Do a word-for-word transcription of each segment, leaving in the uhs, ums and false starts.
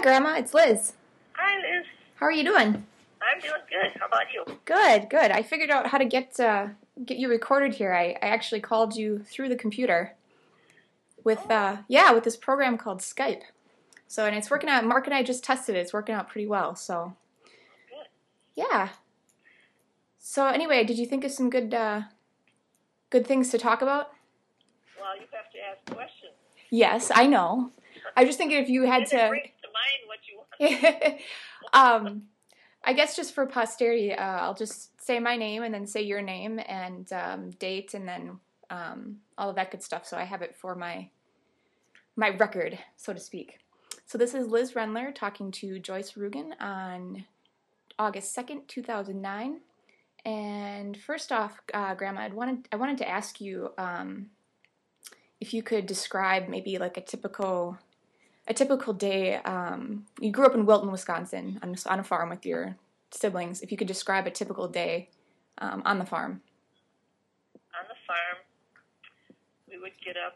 Grandma. It's Liz. Hi, Liz. How are you doing? I'm doing good. How about you? Good, good. I figured out how to get uh, get you recorded here. I, I actually called you through the computer with Oh. uh, yeah, with this program called Skype. So and it's working out. Mark and I just tested it. It's working out pretty well. So Good. yeah. So anyway, did you think of some good uh, good things to talk about? Well, you have to ask questions. Yes, I know. I was just thinking if you had It to. brings to mind what you want. um, I guess just for posterity, uh, I'll just say my name and then say your name and um, date and then um, all of that good stuff. So I have it for my my record, so to speak. So this is Liz Rendler talking to Joyce Rugen on August second, two thousand nine. And first off, uh, Grandma, I wanted I wanted to ask you um, if you could describe maybe like a typical a typical day. Um, you grew up in Wilton, Wisconsin, on, on a farm with your siblings. If you could describe a typical day um, on the farm. On the farm, we would get up.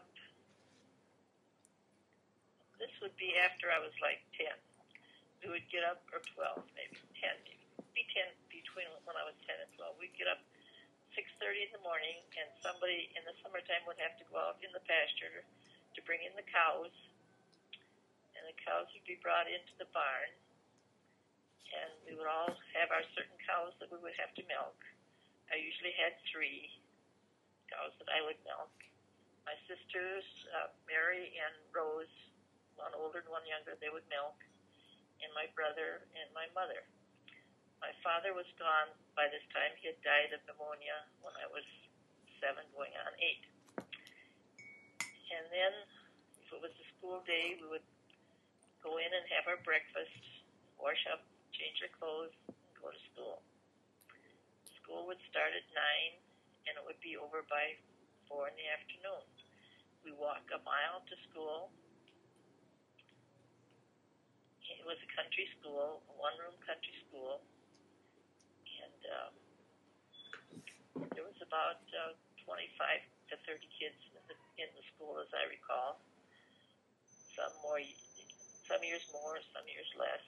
This would be after I was like ten. We would get up, or twelve, maybe ten, maybe be ten between when I was ten and twelve. We'd get up six thirty in the morning, and somebody in the summertime would have to go out in the pasture to bring in the cows, and the cows would be brought into the barn, and we would all have our certain cows that we would have to milk. I usually had three cows that I would milk. My sisters, uh, Mary and Rose, one older and one younger, they would milk, and my brother and my mother. My father was gone by this time. He had died of pneumonia when I was seven, going on eight. And then, if it was a school day, we would go in and have our breakfast, wash up, change our clothes, and go to school. School would start at nine, and it would be over by four in the afternoon. We walk a mile to school. It was a country school, a one-room country school, and um, there was about uh, twenty-five to thirty kids in the, in the school, as I recall. Some more, some years more, some years less.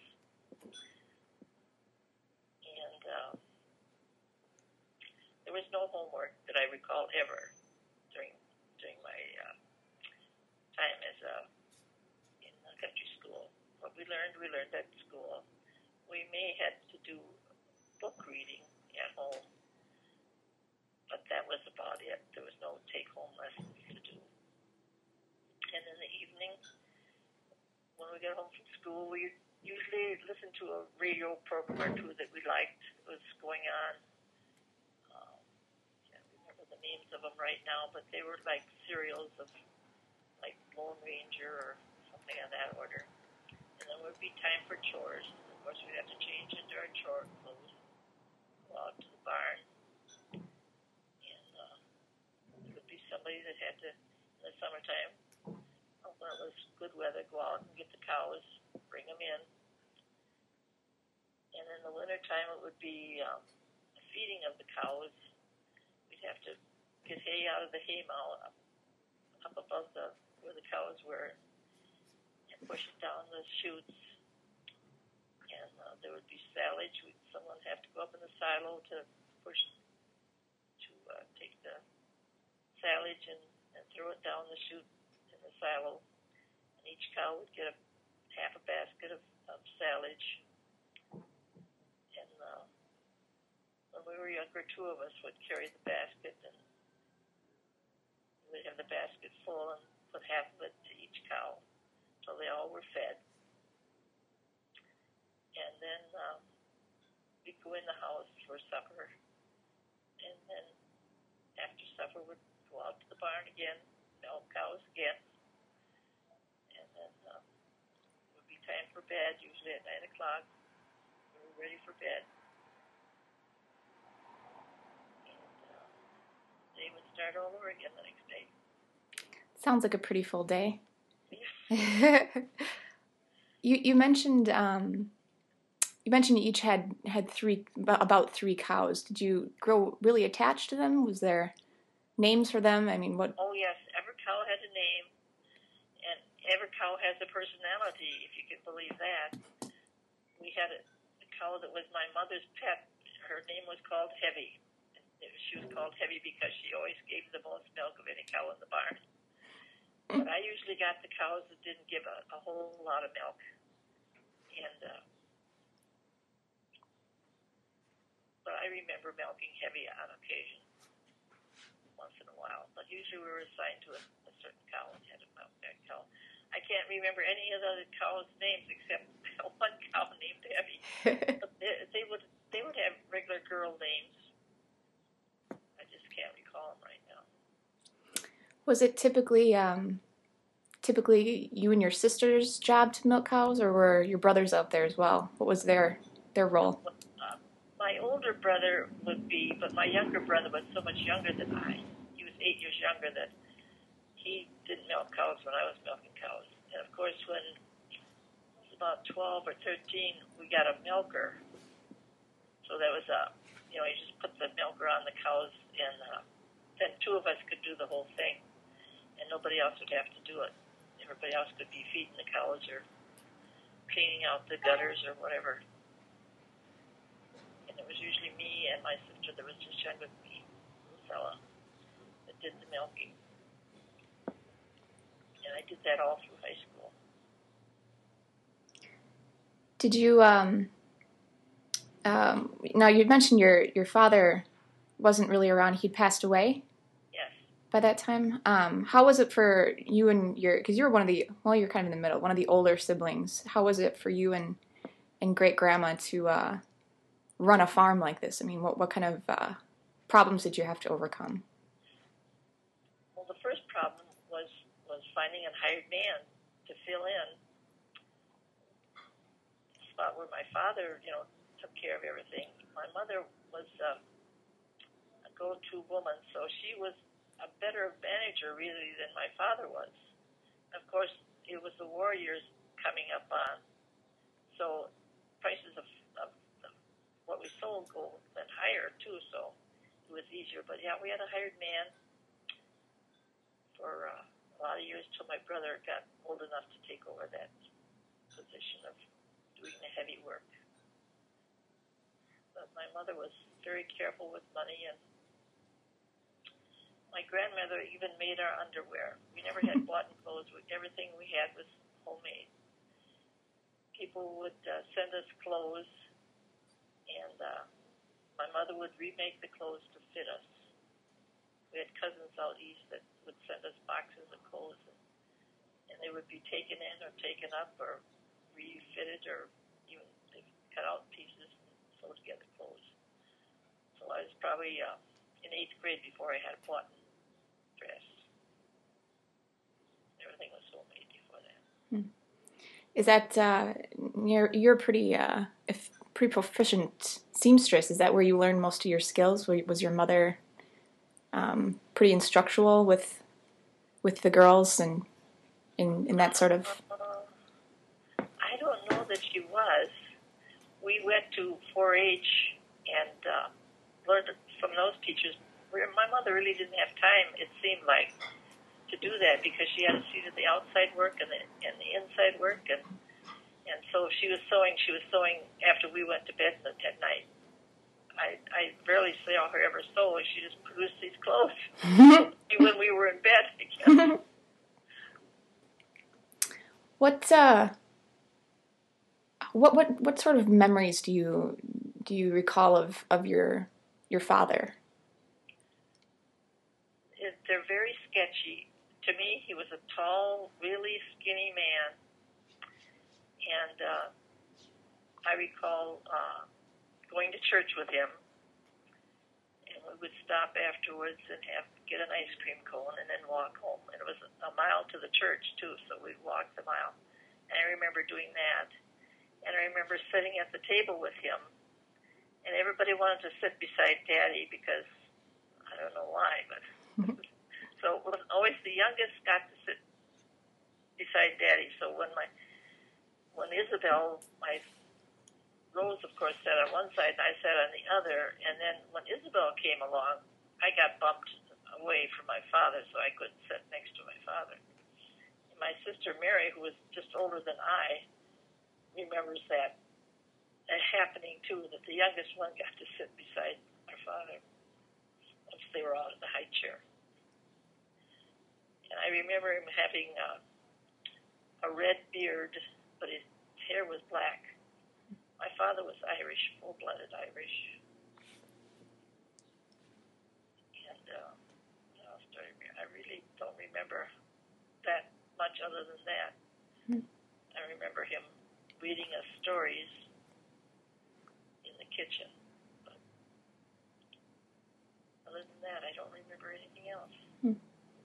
And um, there was no homework that I recall ever during during my uh, time as a in a country school. What we learned, we learned at school. We may have to do book reading at home, but that was about it. There was no take-home lessons to do. And in the evening, when we got home from school, we usually listened to a radio program or two that we liked was going on. Um, I can't remember the names of them right now, but they were like serials of like Lone Ranger or something on that order. And then it would be time for chores. Of course, we'd have to change into our chore clothes, go out to the barn, and uh, there would be somebody that had to, in the summertime, when it was good weather, go out and get the cows, bring them in. And in the wintertime, it would be um, a feeding of the cows. We'd have to get hay out of the hay mow up, up above the where the cows were, and push it down the chutes. And uh, there would be silage. We'd, someone would have to go up in the silo to push, to uh, take the silage and, and throw it down the chute in the silo. And each cow would get a half a basket of, of silage. And uh, when we were younger, two of us would carry the basket, and we'd have the basket full and put half of it to each cow. So they all were fed. And then um, we'd go in the house for supper. And then after supper, we'd go out to the barn again, milk cows again. And then um, it would be time for bed, usually at nine o'clock. We were ready for bed. And uh, the day would start all over again the next day. Sounds like a pretty full day. you you mentioned um, you mentioned you each had had three about three cows. Did you grow really attached to them? Was there names for them? I mean, what? Oh yes, every cow had a name, and every cow has a personality, if you can believe that. We had a, a cow that was my mother's pet. Her name was called Heavy. She was called Heavy because she always gave the most milk of any cow in the barn. But I usually got the cows that didn't give a, a whole lot of milk. And uh, but I remember milking Heavy on occasion, once in a while. But usually we were assigned to a, a certain cow and had to milk that cow. I can't remember any of the other cows' names except one cow named Heavy. But they, they would they would have regular girl names. I just can't recall them right now. Was it typically um, typically you and your sister's job to milk cows, or were your brothers out there as well? What was their their role? Uh, my older brother would be, but my younger brother was so much younger than I. He was eight years younger than he didn't milk cows when I was milking cows. And of course, when I was about twelve or thirteen, we got a milker. So that was a, you know, you just put the milker on the cows, and uh, then two of us could do the whole thing, and nobody else would have to do it. Everybody else could be feeding the cows or cleaning out the gutters or whatever. And it was usually me and my sister that was just younger than me, fella, that did the milking. And I did that all through high school. Did you um, um, now you mentioned your your father wasn't really around. He'd passed away. Yes. By that time, um, how was it for you and your? Because you were one of the well, you're kind of in the middle, one of the older siblings. How was it for you and and great grandma to uh, run a farm like this? I mean, what what kind of uh, problems did you have to overcome? Well, the first problem was was finding a hired man to fill in the spot where my father, you know, took care of everything. My mother was uh, a go-to woman, so she was a better manager really than my father was. Of course, it was the war years coming up on, so prices of, of, of what we sold go went higher too, so it was easier. But yeah, we had a hired man for uh, a lot of years till my brother got old enough to take over that position of doing the heavy work. But my mother was very careful with money, and my grandmother even made our underwear. We never had bought clothes. Everything we had was homemade. People would uh, send us clothes, and uh, my mother would remake the clothes to fit us. We had cousins out east that would send us boxes of clothes, and, and they would be taken in or taken up or refitted, or even they cut out pieces and sew together clothes. So I was probably uh, in eighth grade before I had a button dress. Everything was homemade before that. Hmm. Is that uh, you're you're pretty uh, if pretty proficient seamstress? Is that where you learned most of your skills? Was your mother um, pretty instructional with with the girls and in in that sort of? Uh, I don't know that she was. We went to four H and uh, learned from those teachers. My mother really didn't have time, it seemed like, to do that because she had to see to the outside work and the and the inside work, and and so she was sewing. She was sewing after we went to bed at night. I I rarely saw her ever sew. She just produced these clothes when we were in bed again. What uh, what what what sort of memories do you do you recall of, of your your father? It, they're very sketchy. To me, he was a tall, really skinny man, and uh, I recall uh, going to church with him, and we would stop afterwards and have get an ice cream cone and then walk home. And it was a mile to the church too, so we'd walk the mile. And I remember doing that, and I remember sitting at the table with him, and everybody wanted to sit beside Daddy because I don't know why, but so it was always the youngest got to sit beside Daddy. So when my when Isabel, my Rose, of course, sat on one side, and I sat on the other. And then when Isabel came along, I got bumped away from my father, so I couldn't sit next to my father. And my sister Mary, who was just older than I, remembers that, that happening too, that the youngest one got to sit beside our father once they were all in the high chair. And I remember him having uh, a red beard, but his hair was black. My father was Irish, full-blooded Irish. And uh, what else do I remember? I really don't remember that much other than that. Mm. I remember him reading us stories in the kitchen. But other than that, I don't remember anything else. Mm.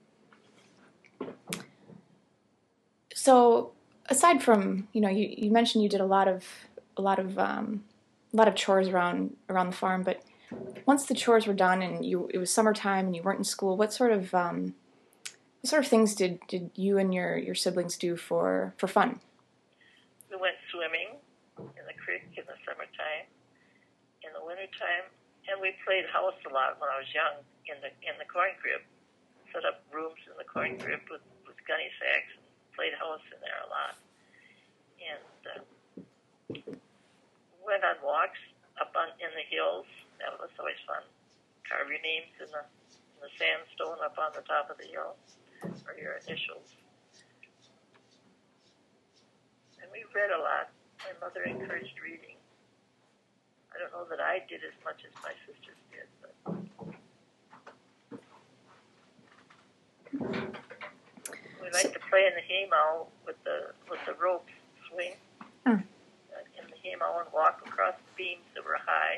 So, aside from, you know, you, you mentioned you did a lot of a lot of um, a lot of chores around around the farm, but once the chores were done and you it was summertime and you weren't in school, what sort of um, what sort of things did, did you and your, your siblings do for, for fun? We went swimming in the creek in the summertime, in the wintertime, and we played house a lot when I was young in the in the corn crib. Set up rooms in the corn crib with, with gunny sacks and played house in there a lot. And uh, went on walks up on in the hills. That was always fun. Carve your names in the, in the sandstone up on the top of the hill, or your initials. And we read a lot. My mother encouraged reading. I don't know that I did as much as my sisters did, but we liked to play in the haymow with the with the rope swing. Hmm. In the haymow and walk across the beams that were high.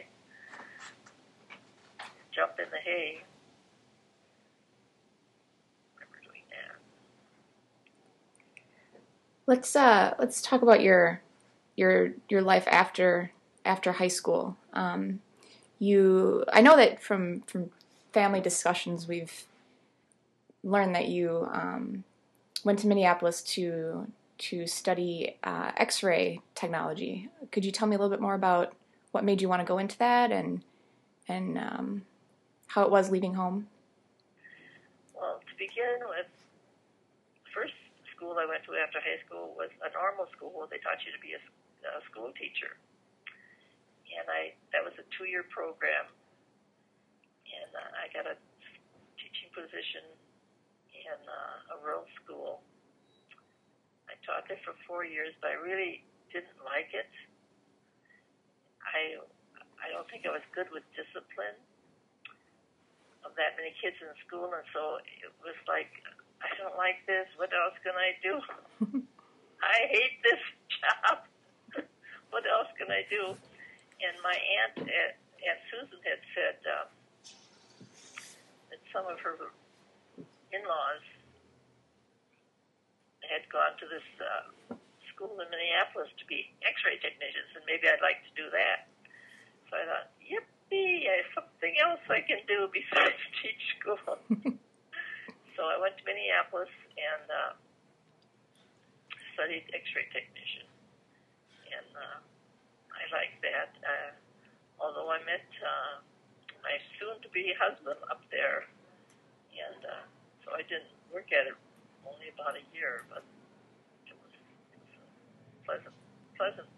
Jump in the hay. I remember doing that. Let's uh let's talk about your your your life after after high school. Um, you I know that from from family discussions we've learned that you um, went to Minneapolis to to study uh, X-ray technology. Could you tell me a little bit more about what made you want to go into that and and um, how it was leaving home? Well, to begin with, the first school I went to after high school was a normal school where they taught you to be a, a school teacher. And I that was a two-year program. And uh, I got a teaching position in uh, a rural school. I taught there for four years, but I really didn't like it. I I don't think I was good with discipline of that many kids in school, and so it was like, I don't like this. What else can I do? I hate this job. What else can I do? And my aunt, Aunt Susan, had said uh, that some of her in-laws had gone to this uh, school in Minneapolis to be X-ray technicians, and maybe I'd like to do that. So I thought, yippee, I have something else I can do besides teach school. So I went to Minneapolis and uh, studied X-ray technician, and uh, I liked that. Uh, although I met uh, my soon-to-be husband up there, and uh, so I didn't work at it only about a year, but it was, it was a pleasant, pleasant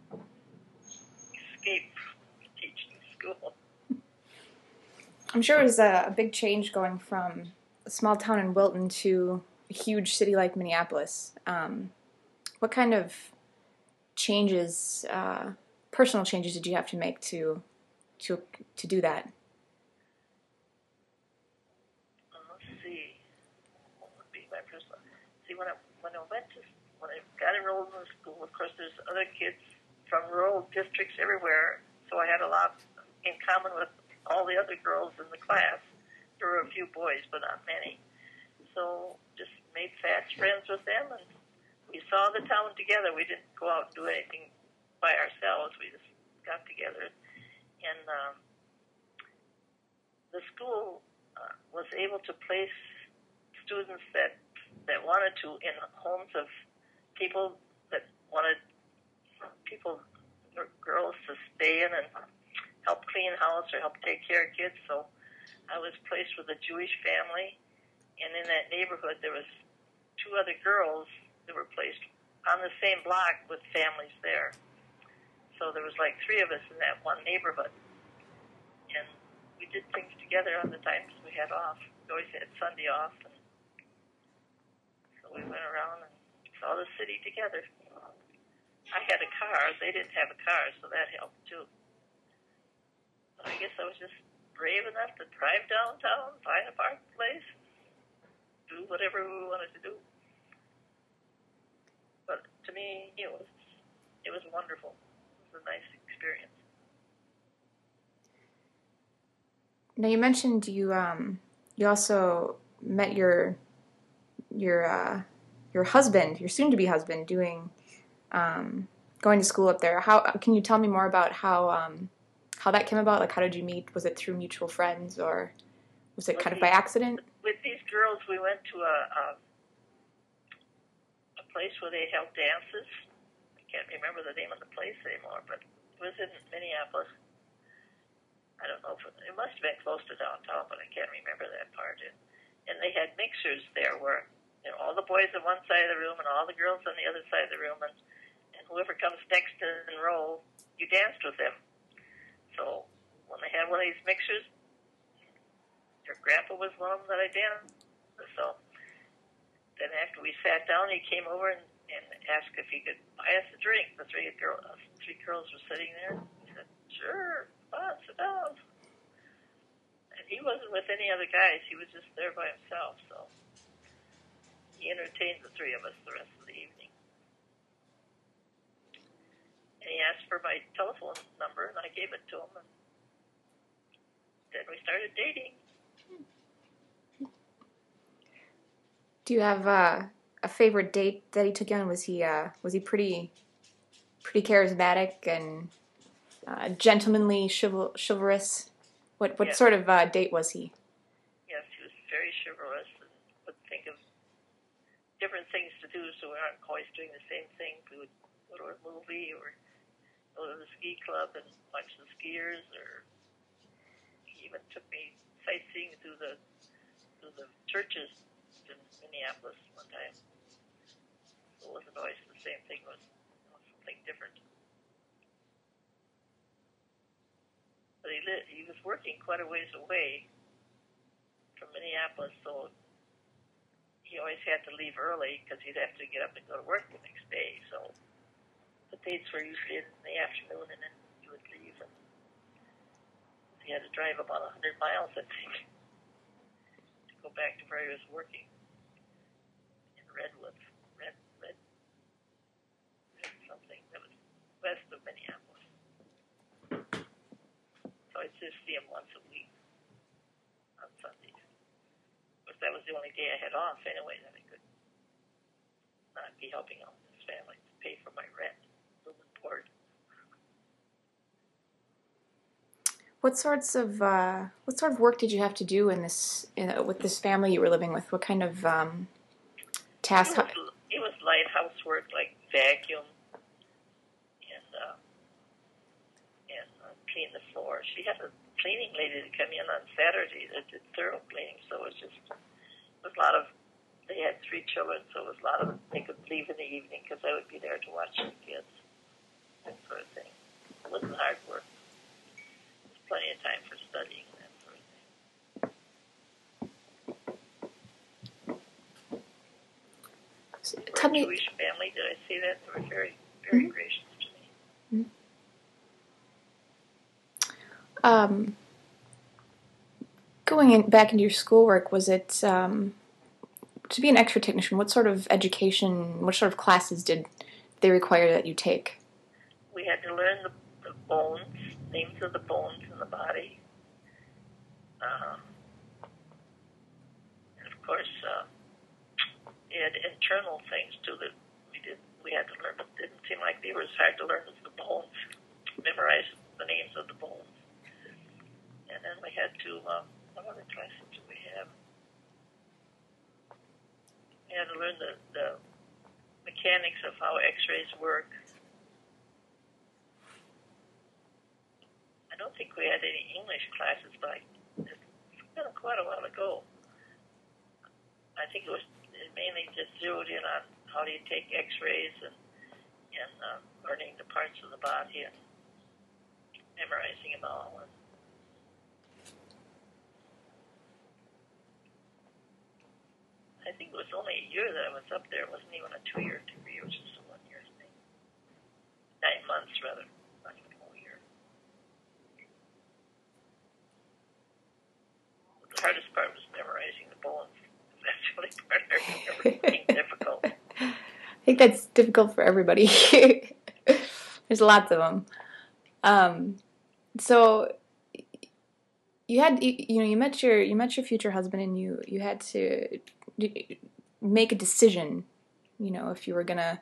escape from teaching school. I'm sure it was a, a big change going from a small town in Wilton to a huge city like Minneapolis. Um, what kind of changes, uh, personal changes, did you have to make to to to do that? When I when I went to when I got enrolled in the school, of course, there's other kids from rural districts everywhere, so I had a lot in common with all the other girls in the class. There were a few boys, but not many. So just made fast friends with them, and we saw the town together. We didn't go out and do anything by ourselves. We just got together, and um, the school uh, was able to place students that that wanted to in homes of people that wanted people, or girls, to stay in and help clean house or help take care of kids. So I was placed with a Jewish family, and in that neighborhood there was two other girls that were placed on the same block with families there. So there was like three of us in that one neighborhood. And we did things together on the times we had off. We always had Sunday off. And so we went around and saw the city together. I had a car. They didn't have a car, so that helped too. But I guess I was just brave enough to drive downtown, find a park place, do whatever we wanted to do. But to me, it was it was wonderful. It was a nice experience. Now you mentioned you um you also met your your uh, your husband, your soon-to-be husband, doing um, going to school up there. How can you tell me more about how um, how that came about? Like, how did you meet? Was it through mutual friends, or was it With kind of these, by accident? With these girls, we went to a, a a place where they held dances. I can't remember the name of the place anymore, but it was in Minneapolis. I don't know if it, it must have been close to downtown, but I can't remember that part. And, and they had mixers there where, you know, all the boys on one side of the room and all the girls on the other side of the room, and, and whoever comes next in row, you danced with them. So when they had one of these mixers, your grandpa was one of them that I danced with. So then after we sat down, he came over and, and asked if he could buy us a drink. The three, girl, uh, three girls were sitting there. He said, sure, come on, sit down. And he wasn't with any other guys. He was just there by himself. So he entertained the three of us the rest of the evening. And he asked for my telephone number, and I gave it to him. And then we started dating. Do you have uh, a favorite date that he took you on? Was he uh, was he pretty pretty charismatic and uh, gentlemanly, chival- chivalrous? What what Yes. sort of uh, date was he? Yes, he was very chivalrous and would think of different things to do, so we aren't always doing the same thing. We would go to a movie or go to the ski club and watch the skiers, or he even took me sightseeing through the through the churches in Minneapolis one time. So it wasn't always the same thing, it was, it was something different. But he lived, he was working quite a ways away from Minneapolis, so he always had to leave early because he'd have to get up and go to work the next day. So the dates were usually in the afternoon, and then he would leave. And he had to drive about a hundred miles, I think, to go back to where he was working in Redwood, Red, Red, Red something that was west of Minneapolis. So I'd just see him once a week on Sundays. But that was the only day I had off anyway that I could not be helping out his family to pay for my rent, room and board. What sorts of uh, what sort of work did you have to do in this in, uh, with this family you were living with? What kind of um, tasks? It was, it was light housework like vacuum and uh, and uh, clean the floor. She had a cleaning lady to come in on Saturday that did thorough cleaning, so it was just it was a lot of. They had three children, so it was a lot of they could leave in the evening because I would be there to watch the kids, that sort of thing. It wasn't hard work. There was plenty of time for studying and that sort of thing. So, We're tell a me. Jewish family. Did I say that? They were very, very Mm-hmm. gracious to me. Um, going in, back into your schoolwork, was it um, to be an X-ray technician? What sort of education, what sort of classes did they require that you take? We had to learn the, the bones, names of the bones in the body. Uh, and of course, uh, we had internal things too that we did. We had to learn, but it didn't seem like they were as hard to learn as the bones. Memorize the names of the bones. And then we had to, uh, what other classes did we have? We had to learn the, the mechanics of how X-rays work. I don't think we had any English classes, but I, it's been quite a while ago. I think it was in mainly just zeroed in on how do you take X-rays and and uh, learning the parts of the body and memorizing them all. And I think it was only a year that I was up there. It wasn't even a two-year degree. It was just a one-year thing. Nine months, rather. Not even a whole year. The hardest part was memorizing the bones. That's the only part I remember being difficult. I think that's difficult for everybody. There's lots of them. Um, so you had, you, you know, you met your, you met your future husband, and you, you had to make a decision, you know, if you were gonna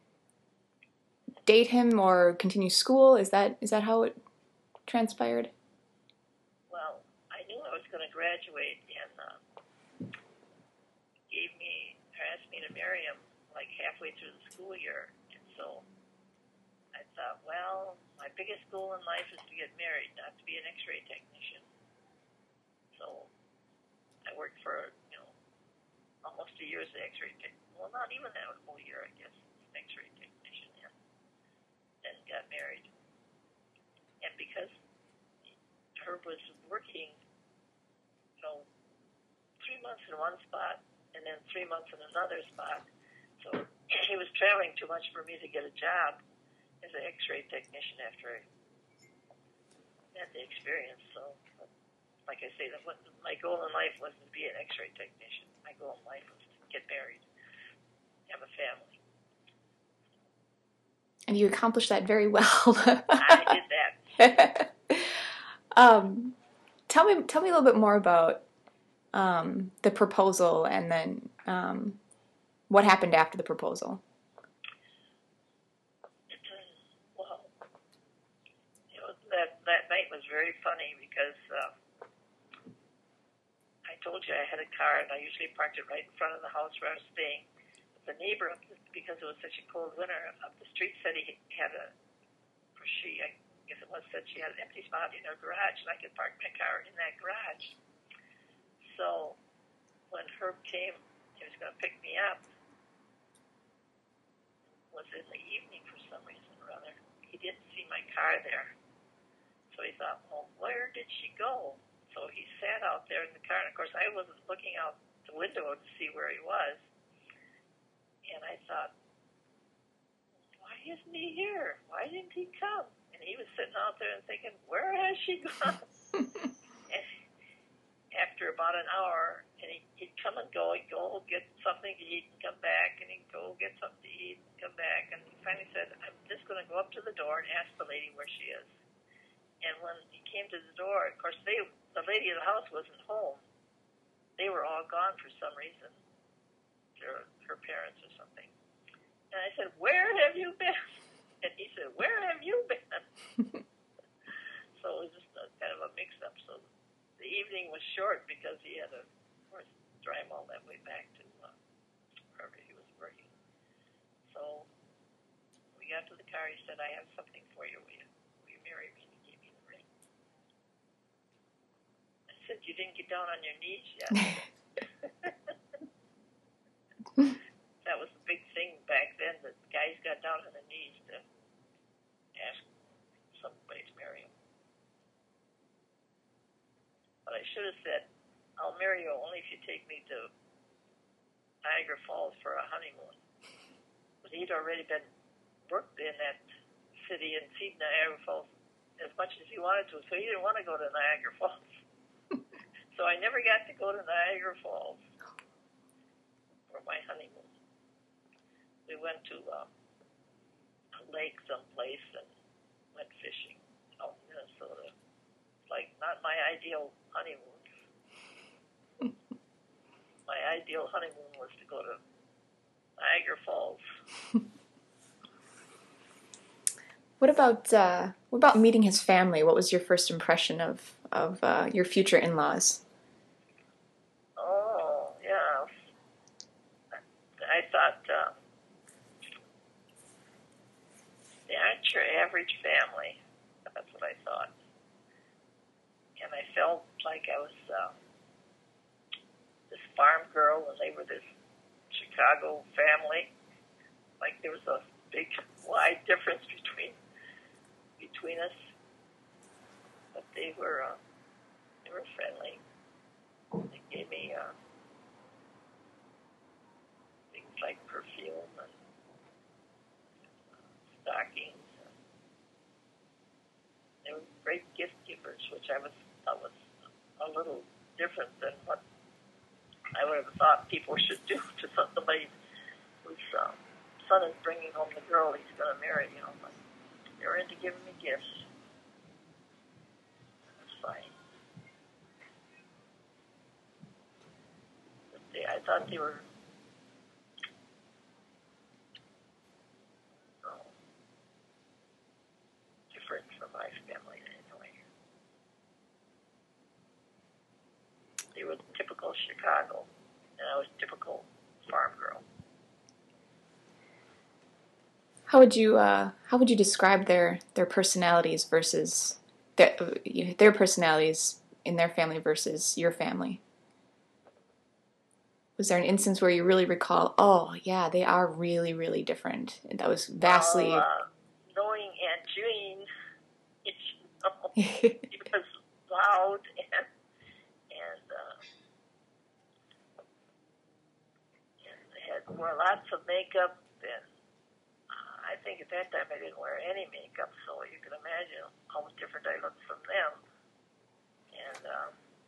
date him or continue school. Is that, is that how it transpired? Well, I knew I was going to graduate, and uh, gave me, or asked me to marry him like halfway through the school year. And so I thought, well, my biggest goal in life is to get married, not to be an X-ray technician. So I worked for, you know, almost a year as an X-ray tech. Well, not even that, a whole year, I guess, as an X-ray technician, and then got married. And because Herb was working, you know, three months in one spot and then three months in another spot, so he was traveling too much for me to get a job as an X-ray technician after I had the experience. So, like I say, that wasn't, my goal in life wasn't to be an X-ray technician. My goal in life was to get married, have a family. And you accomplished that very well. I did that. um, tell me, tell me a little bit more about um, the proposal, and then um, what happened after the proposal. Well, you know, that that night was very funny because uh, I told you I had a car, and I usually parked it right in front of the house where I was staying. The neighbor, because it was such a cold winter, up the street said he had a, or she, I guess it was, said she had an empty spot in her garage, and I could park my car in that garage. So when Herb came, he was going to pick me up, was in the evening for some reason or other. He didn't see my car there. So he thought, well, where did she go? So he sat out there in the car, and of course I wasn't looking out the window to see where he was. And I thought, why isn't he here? Why didn't he come? And he was sitting out there and thinking, where has she gone? And after about an hour, and he, he'd come and go, he'd go get something to eat and come back, and he'd go get something to eat and come back. And he finally said, I'm just going to go up to the door and ask the lady where she is. And when he came to the door, of course, they, the lady of the house wasn't home. They were all gone for some reason. Their, her parents or something. And I said, where have you been? And he said, where have you been? So it was just a, kind of a mix-up. So the evening was short because he had to, of course, drive all that way back to uh, wherever he was working. So we got to the car. He said, I have something for you. Will you, will you marry me? And he gave me the ring. I said, you didn't get down on your knees yet. That was the big thing back then, that guys got down on their knees to ask somebody to marry them. But I should have said, I'll marry you only if you take me to Niagara Falls for a honeymoon. But he'd already been worked in that city and seen Niagara Falls as much as he wanted to, so he didn't want to go to Niagara Falls. So I never got to go to Niagara Falls for my honeymoon. We went to uh, a lake someplace and went fishing out in Minnesota. Like, not my ideal honeymoon. My ideal honeymoon was to go to Niagara Falls. What about uh, what about meeting his family? What was your first impression of of uh, your future in-laws? Oh, yeah. I thought uh, they aren't your average family. That's what I thought. And I felt like I was uh, this farm girl, and they were this Chicago family. Like there was a big, wide difference between between us, but they were uh, they were friendly. They gave me uh, things like perfume and stockings. They were great gift givers, which I was thought was a little different than what I would have thought people should do to somebody whose um, son is bringing home the girl he's going to marry. You know, but they were into giving me gifts. That's fine. But they, I thought they were. Oh, different from my family anyway. They were typical Chicago, and I was typical farm girl. How would you uh, how would you describe their their personalities versus their you know, their personalities in their family versus your family? Was there an instance where you really recall, oh yeah, they are really really different? That was vastly. Well, uh, knowing Aunt Jean, it, you know, she was loud and and, uh, and had wore lots of makeup, and uh, I think at that time I didn't wear any makeup, so you can imagine how different I looked from them. And um,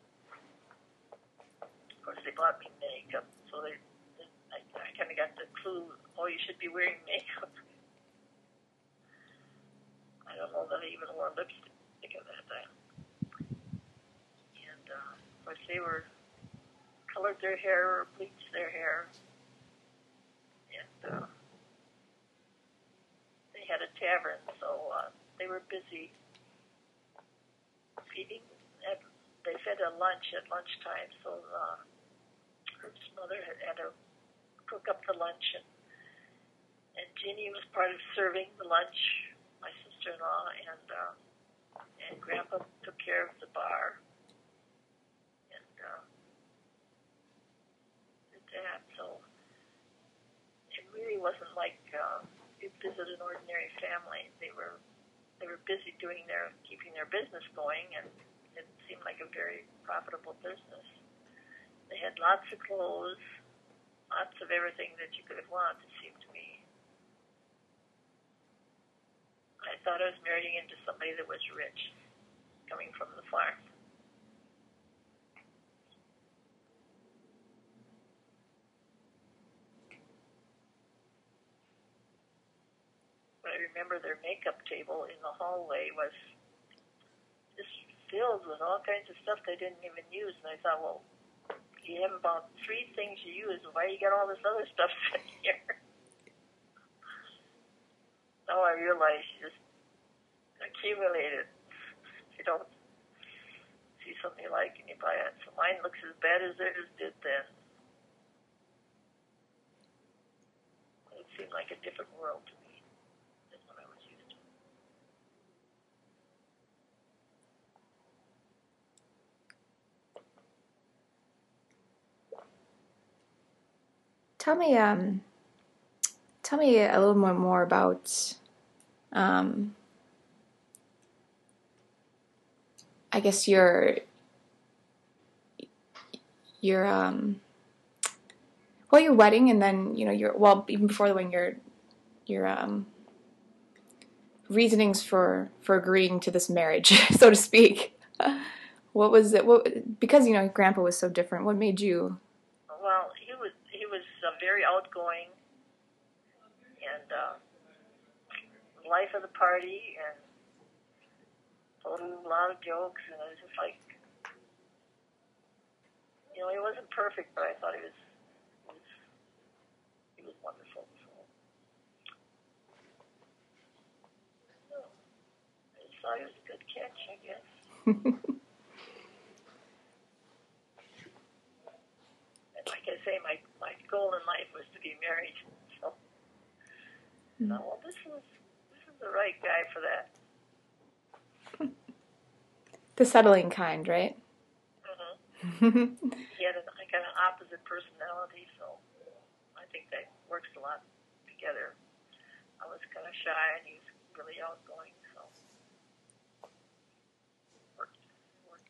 of course, they bought me makeup, so they, they I, I kind of got the clue. Oh, you should be wearing makeup. I don't know that I even wore lipstick at that time. And uh, of course, they were colored their hair or bleached their hair, and uh, they had a tavern, so uh, they were busy feeding. At, they fed a lunch at lunchtime, so uh, her mother had, had to cook up the lunch, and, and Jeannie was part of serving the lunch. My sister-in-law and uh, and Grandpa took care of the bar, and uh, did that. So it really wasn't like uh, you visit an ordinary family. They were they were busy doing their keeping their business going, and it seemed like a very profitable business. They had lots of clothes, lots of everything that you could have wanted. It seemed to me. I thought I was marrying into somebody that was rich, coming from the farm. But I remember their makeup table in the hallway was just filled with all kinds of stuff they didn't even use. And I thought, well, you have about three things you use. Why you got all this other stuff in here? Now I realize you just accumulate it. You don't see something you like and you buy it. So mine looks as bad as theirs did then. It seemed like a different world to me than what I was used to. Tell me, um, tell me a little more more about, um, I guess your your um, well, your wedding, and then you know your well, even before the wedding, your your um, reasonings for for agreeing to this marriage, so to speak. What was it? What because you know Grandpa was so different. What made you? Well, he was he was uh, very outgoing and uh, life of the party, and told a lot of jokes, and it was just like, you know, he wasn't perfect, but I thought he was he was, he was wonderful. So, so I just thought he was a good catch, I guess. And like I say, my my goal in life was to be married. So, mm-hmm. so well, this is this is the right guy for that. The settling kind, right? Mm-hmm. He had an, like an opposite personality, so I think that works a lot together. I was kind of shy, and he's really outgoing, so worked. worked.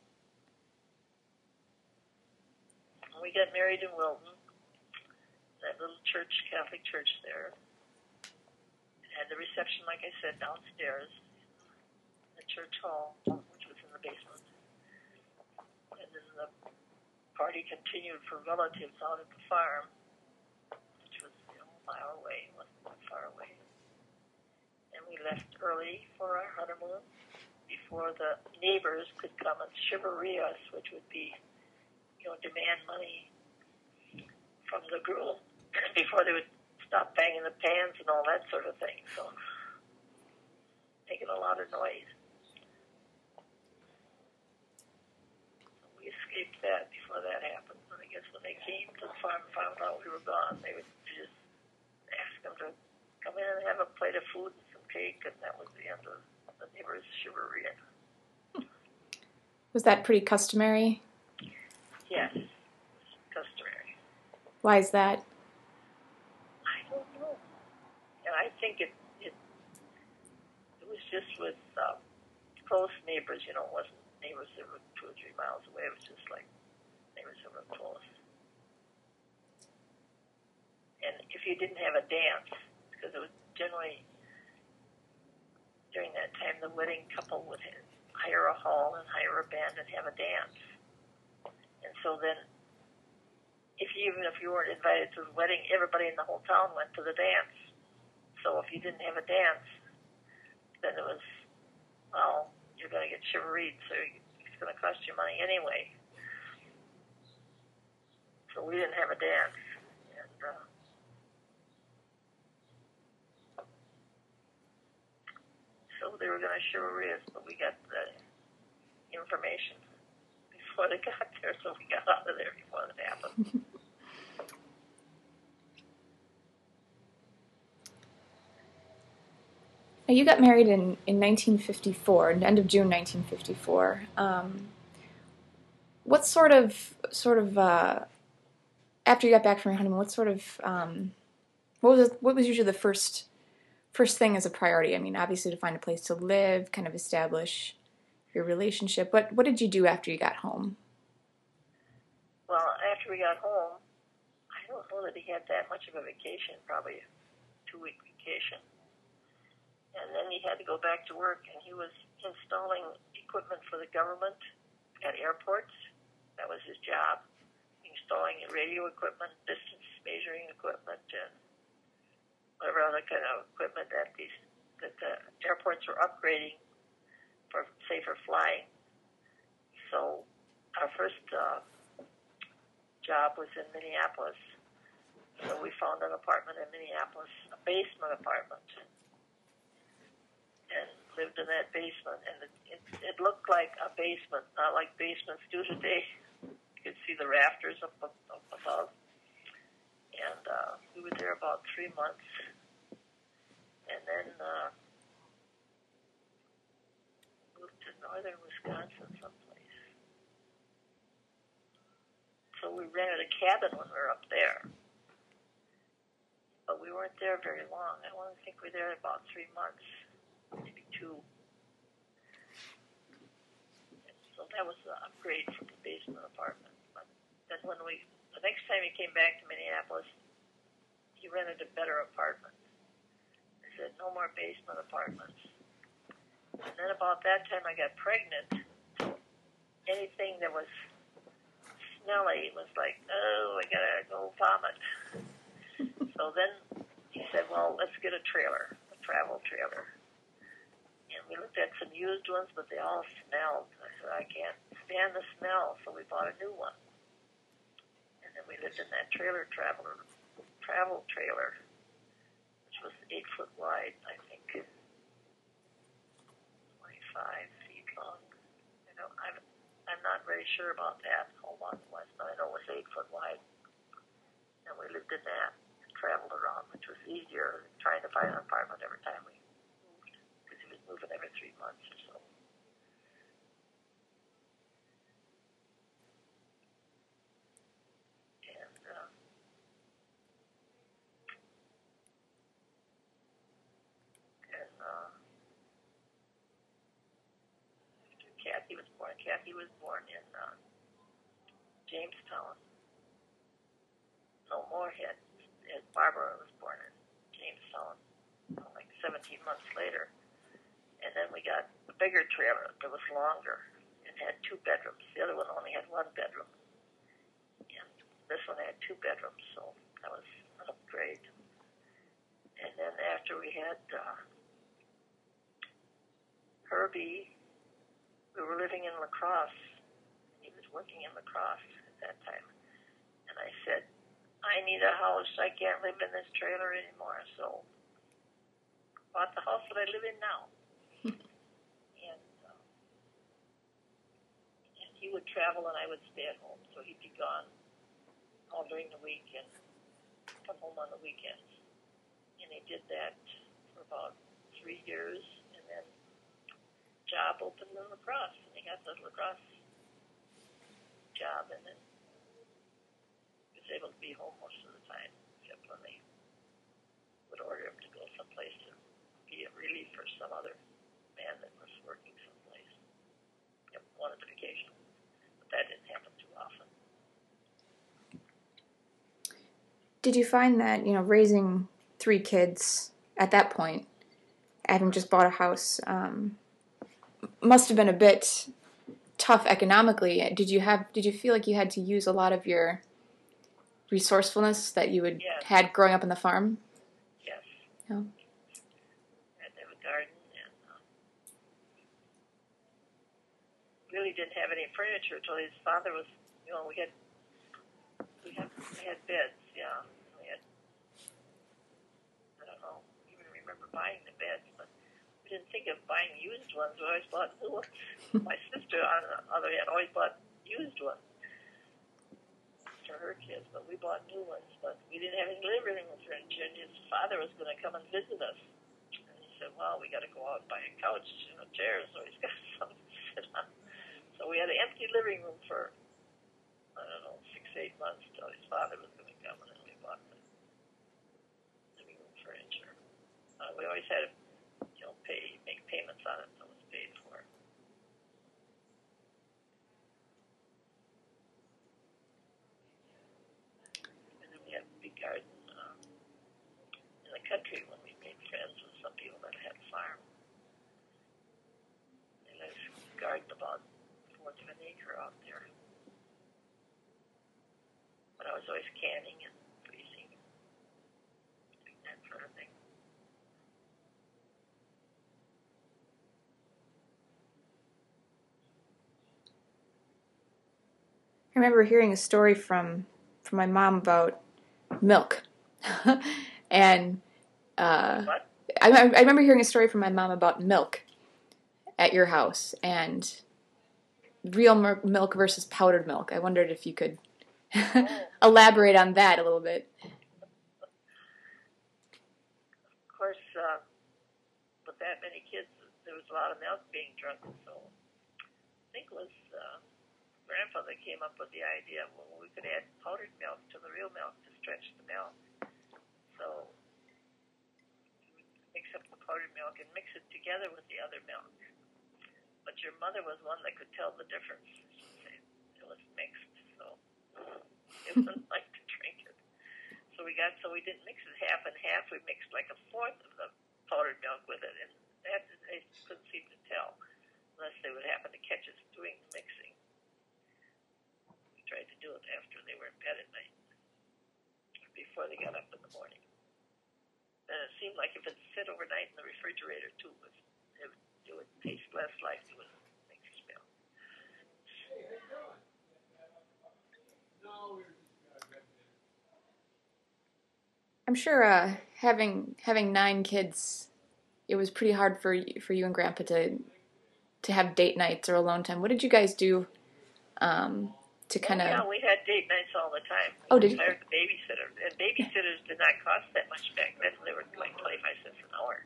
We got married in Wilton, that little church, Catholic church there. Had the reception, like I said, downstairs, in the church hall, which was in the basement. And then the party continued for relatives out at the farm, which was, you know, a mile away, wasn't that far away. And we left early for our honeymoon before the neighbors could come and chivalry us, which would be, you know, demand money from the girl before they would stop banging the pans and all that sort of thing. So, making a lot of noise. So we escaped that before that happened. And I guess when they came to the farm and found out we were gone, they would just ask them to come in and have a plate of food and some cake, and that was the end of the neighbor's chivalry. Was that pretty customary? Yes, customary. Why is that? I think it, it it was just with uh, close neighbors, you know, it wasn't neighbors that were two or three miles away. It was just like neighbors that were close. And if you didn't have a dance, because it was generally during that time the wedding couple would hire a hall and hire a band and have a dance. And so then, if you, even if you weren't invited to the wedding, everybody in the whole town went to the dance. So if you didn't have a dance, then it was, well, you're going to get chivalried, so it's going to cost you money anyway. So we didn't have a dance. And uh, so they were going to chivalry us, but we got the information before they got there, so we got out of there before that happened. You got married in, in nineteen fifty-four, end of June nineteen fifty-four. Um, what sort of, sort of, uh, after you got back from your honeymoon, what sort of, um, what was what was usually the first first thing as a priority? I mean, obviously to find a place to live, kind of establish your relationship. What what did you do after you got home? Well, after we got home, I don't know that he had that much of a vacation, probably a two-week vacation. And then he had to go back to work, and he was installing equipment for the government at airports. That was his job, installing radio equipment, distance measuring equipment, and whatever other kind of equipment that these that the airports were upgrading for safer flying. So our first uh, job was in Minneapolis. So we found an apartment in Minneapolis, a basement apartment, and lived in that basement. And it, it, it looked like a basement, not like basements do today. You could see the rafters up, up, up above. And uh, we were there about three months. And then uh, moved to northern Wisconsin someplace. So we rented a cabin when we were up there. But we weren't there very long. I only think we were there about three months, maybe two. And so that was the upgrade from the basement apartment. But then when we, the next time he came back to Minneapolis, he rented a better apartment. He said, no more basement apartments. And then about that time I got pregnant. Anything that was smelly was like, oh, I gotta go vomit. So then he said, well, let's get a trailer, a travel trailer. And we looked at some used ones, but they all smelled. I said, I can't stand the smell, so we bought a new one. And then we lived in that trailer traveler, travel trailer, which was eight foot wide, I think, twenty-five feet long. You know, I'm, I'm not very sure about that, how long it was, but I know it was eight foot wide. And we lived in that. Traveled around, which was easier than trying to find an apartment every time we moved, because he was moving every three months or so. And uh, Kathy was born in uh, Jamestown. No, Moorhead. And Barbara was born in Jamestown, like seventeen months later. And then we got a bigger trailer that was longer and had two bedrooms. The other one only had one bedroom. And this one had two bedrooms, so that was an upgrade. And then after we had uh, Herbie, we were living in La Crosse. He was working in La Crosse at that time. And I said, I need a house. I can't live in this trailer anymore. So bought the house that I live in now. and, uh, and he would travel and I would stay at home. So he'd be gone all during the week and come home on the weekends. And he did that for about three years. And then job opened in La Crosse. And he got the La Crosse job. And then he was able to be home most of the time, except when they would order him to go someplace to be a relief for some other man that was working someplace. Yep, wanted vacation. But that didn't happen too often. Did you find that, you know, raising three kids at that point, having just bought a house, um, must have been a bit tough economically? Did you have, did you feel like you had to use a lot of your resourcefulness that you had Yes. had growing up on the farm? Yes. Oh. Had to have a garden and uh, really didn't have any furniture until his father was, you know, we had, we had, we had beds, yeah. We had, I don't know, even remember buying the beds, but we didn't think of buying used ones. We always bought new ones. My sister, on the other hand, always bought used ones for her kids, but we bought new ones. But we didn't have any living room furniture, and his father was going to come and visit us. And he said, well, we got to go out and buy a couch and a chair, so he's got something to sit on. So we had an empty living room for, I don't know, six, eight months till his father was going to come, and then we bought the living room furniture. Uh, we always had to, you know, pay, make payments on it until it was paid for. And then we had a big garden uh, in the country when we made friends with some people that had a farm. They let us garden about fourth of an acre out there. But I was always canning and freezing, doing that sort of thing. I remember hearing a story from from my mom about milk, and uh, What? I, I remember hearing a story from my mom about milk at your house and real mer- milk versus powdered milk. I wondered if you could Oh. elaborate on that a little bit. Of course, uh, with that many kids, there was a lot of milk being drunk. So I think it was uh, Grandpa that came up with the idea, well, we could add powdered milk to the real milk to stretch the milk. So you would mix up the powdered milk and mix it together with the other milk. But your mother was one that could tell the difference. She'd say it was mixed, so it wasn't like to drink it. So we got, so we didn't mix it half and half. We mixed like a fourth of the powdered milk with it, and that they couldn't seem to tell unless they would happen to catch us doing the mixing. We tried to do it after they were in bed at night, before they got up in the morning. And it seemed like if it sit overnight in the refrigerator too, it, was, it, it would taste less like it was mixed milk. I'm sure uh, having having nine kids, it was pretty hard for you, for you and Grandpa to to have date nights or alone time. What did you guys do um, to kind of? Oh, yeah, we had date nights all the time. We Oh, did you? hired a babysitter, and babysitters did not cost that much back then. They were like twenty-five cents an hour.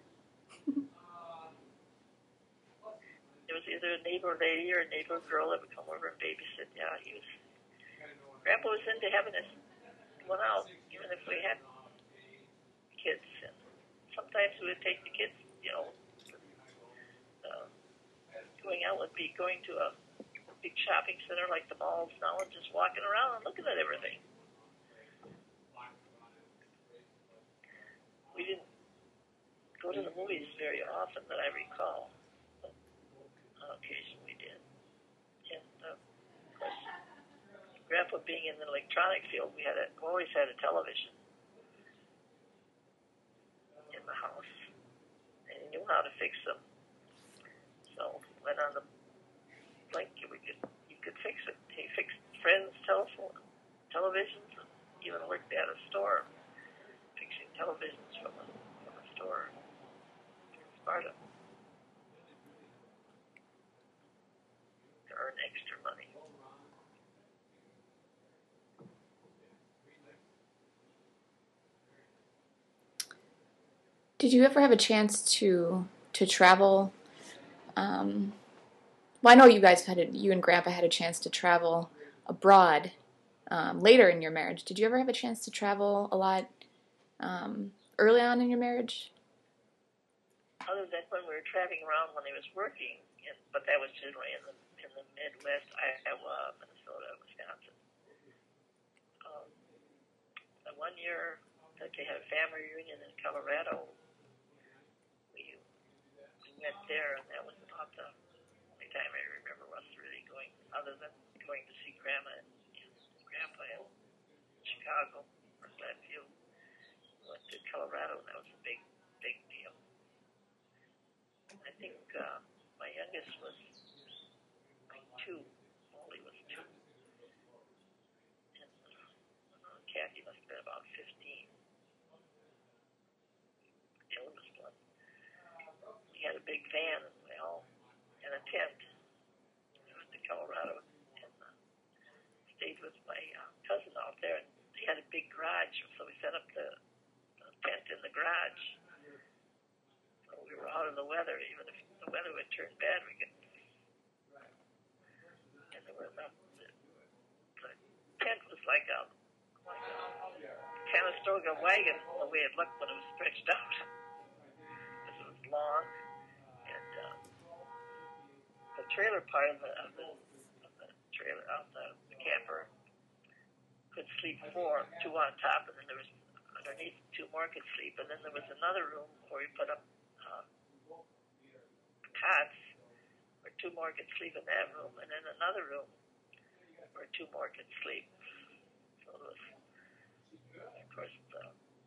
There was either a neighbor lady or a neighbor girl that would come over and babysit. Yeah, he was. Grandpa was into having us going out, even if we had kids. And sometimes we would take the kids, you know, uh, going out would be going to a big shopping center like the malls now and just walking around and looking at everything. We didn't go to the movies very often that I recall, but on occasion we did. And uh, of course, Grandpa being in the electronic field, we had a, we always had a television in the house, and he knew how to fix them. So went on the like we could you could fix it. He fixed friends' telephone televisions, and even worked at a store fixing televisions from a from a store in Sparta to earn extra money. Did you ever have a chance to to travel? Um, well, I know you guys had a, you and Grandpa had a chance to travel abroad um, later in your marriage. Did you ever have a chance to travel a lot um, early on in your marriage? Other than when we were traveling around when he was working, in, but that was generally in the in the Midwest, Iowa, Minnesota, Wisconsin. Um, and one year that they had a family reunion in Colorado, we, we went there, and that was about the only time I remember us really going, other than going to see Grandma and, and Grandpa in Chicago or Glenview. We went to Colorado, and that was a big, big deal. I think uh, my youngest was like two. Molly was two. And uh, Kathy must have been about fifteen. The oldest one. We had a big van and we all and a tent. We went to Colorado and uh, stayed with my uh, cousin out there. And they had a big garage, so we set up the, the tent in the garage. So we were out of the weather, even if the weather would turn bad, we could. And there were enough. The, the tent was like a, like a Conestoga wagon, the way it looked when it was stretched out, because it was long. And uh, the trailer part of the, of the, of the trailer, of the, the camper, could sleep four, two on top, and then there was underneath two more could sleep, and then there was another room where we put up uh, cots where two more could sleep in that room, and then another room where two more could sleep. So it was, of course, uh,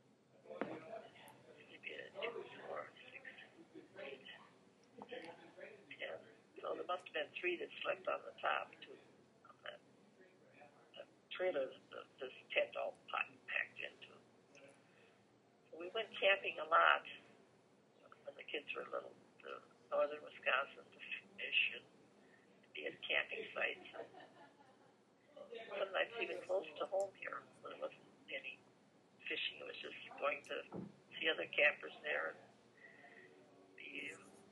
maybe a two, four, six, eight, ten. So there must have been three that slept on the top, too, on that, that trailer that the, this tent all packed into. So we went camping a lot when the kids were little, to northern Wisconsin to fish and be at camping sites. And sometimes even close to home here, when there wasn't any fishing. It was just going to see other campers there and be.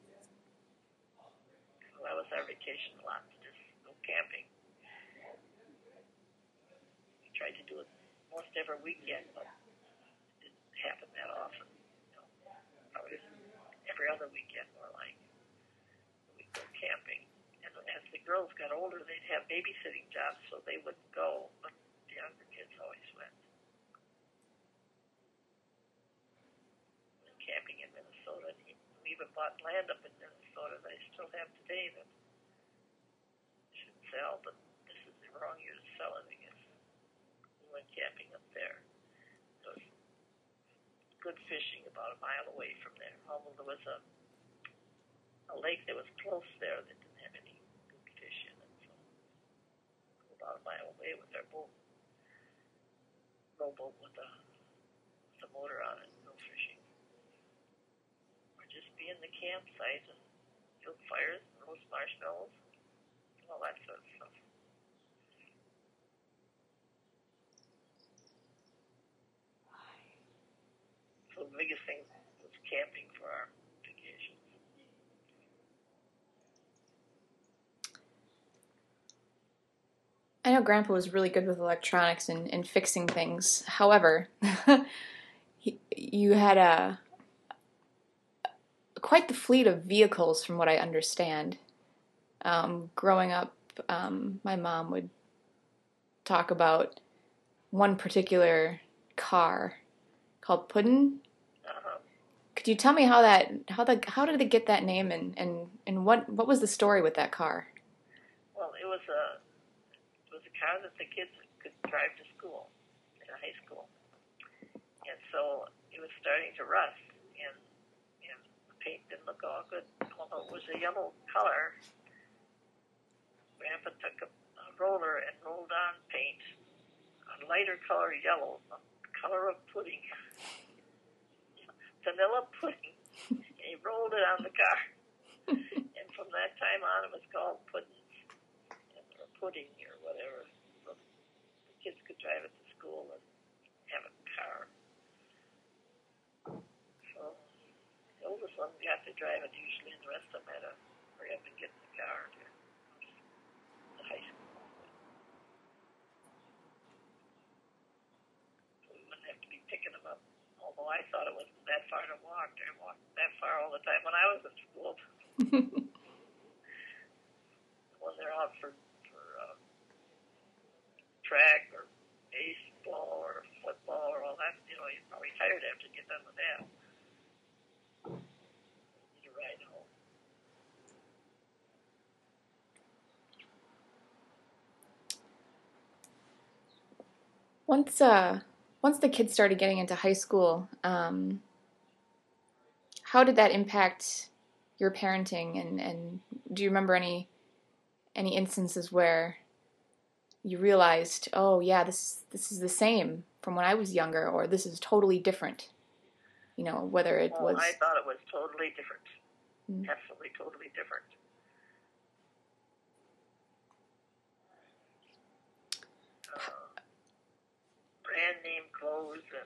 Well, that was our vacation a lot, to just go camping. We tried to do it most every weekend, but it didn't happen that often. You know, probably every other weekend, more like. We'd go camping. And as the girls got older, they'd have babysitting jobs, so they wouldn't go, but the younger kids always went. And camping in Minnesota, and we even bought land up in Minnesota that I still have today that I shouldn't sell, but this is the wrong year to sell it, I guess. We went camping up there. There was good fishing about a mile away from there, although there was a, a lake that was close there that didn't have any good fish in it, so about a mile away with our boat, rowboat with a, with a motor on it, no fishing. Or just be in the campsite and build fires and roast marshmallows, and all that sort of stuff. So the biggest thing was camping for our vacations. I know Grandpa was really good with electronics and, and fixing things. However, he, you had a quite the fleet of vehicles, from what I understand, um, growing up um, my mom would talk about one particular car called Puddin'. Uh-huh. Could you tell me how that how the how did it get that name, and, and, and what what was the story with that car? Well, it was a it was a car that the kids could drive to school in high school, and so it was starting to rust, and and the paint didn't look all good. Although it was a yellow color, Grandpa took a, a roller and rolled on paint, a lighter color yellow, the color of pudding, vanilla pudding, and he rolled it on the car. And from that time on, it was called Puddins, or Pudding, or whatever. So the kids could drive it to school and have a car. So the oldest one got to drive it usually, and the rest of them had to hurry up and get in the car to the high school. So we wouldn't have to be picking them up. Although I thought it wasn't that far to walk. I walked that far all the time when I was in school. When they're out for, for uh, track or baseball or football or all that, you know, you're probably tired after you get done with that. You ride home. Once uh once the kids started getting into high school, um, how did that impact your parenting, and, and do you remember any any instances where you realized, oh yeah, this this is the same from when I was younger, or this is totally different? You know, whether it Well, was. I thought it was totally different. Mm. Absolutely, totally different. Uh, brand name clothes and,